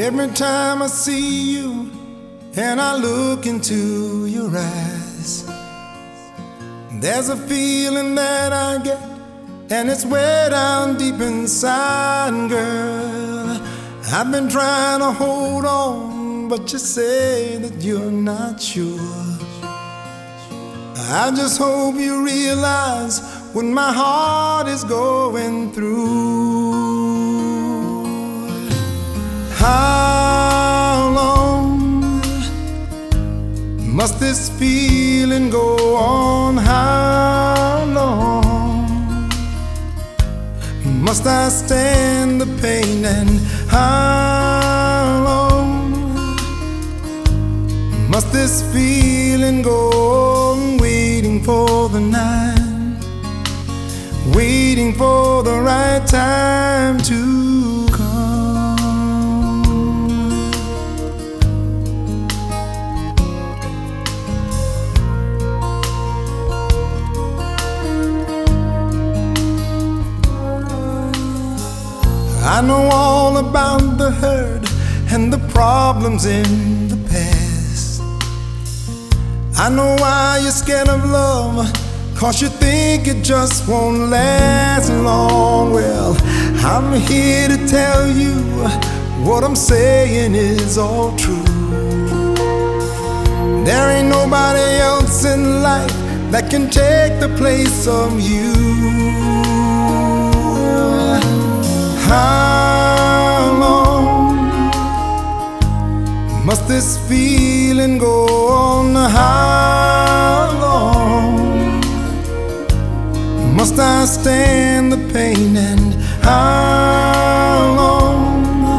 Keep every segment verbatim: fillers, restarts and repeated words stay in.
Every time I see you and I look into your eyes, there's a feeling that I get, and it's way down deep inside, girl. I've been trying to hold on, but you say that you're not sure. I just hope you realize what my heart is going through. How long must this feeling go on? How long must I stand the pain? And how long must this feeling go on? Waiting for the night, waiting for the right time to come. I know all about the hurt and the problems in the past. I know why you're scared of love, 'cause you think it just won't last long. Well, I'm here to tell you what I'm saying is all true. There ain't nobody else in life that can take the place of you. How long must this feeling go on? How long must I stand the pain? And how long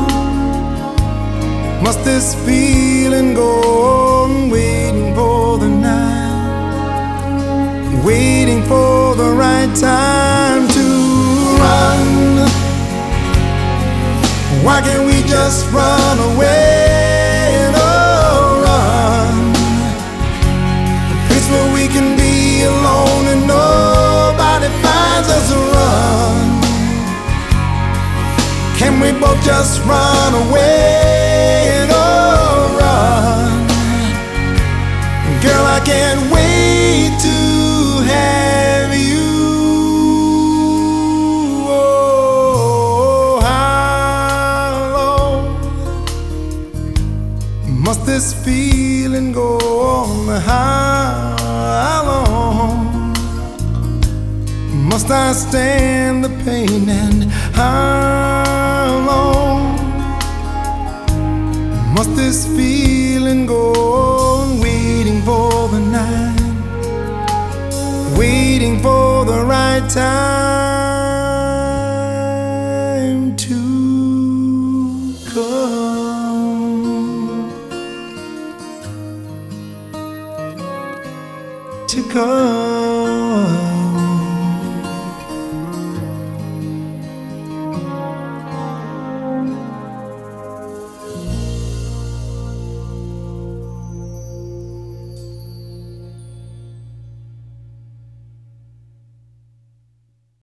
must this feeling go on? Waiting for the night, waiting for the right time to run. Why can't we just run away? Oh, run. A place where we can be alone and nobody finds us. Run. Can we both just run away? Oh, run. Girl, I can't wait to have you. Must this feeling go on? How long must I stand the pain? And how long must this feeling go on? Waiting for the night, waiting for the right time.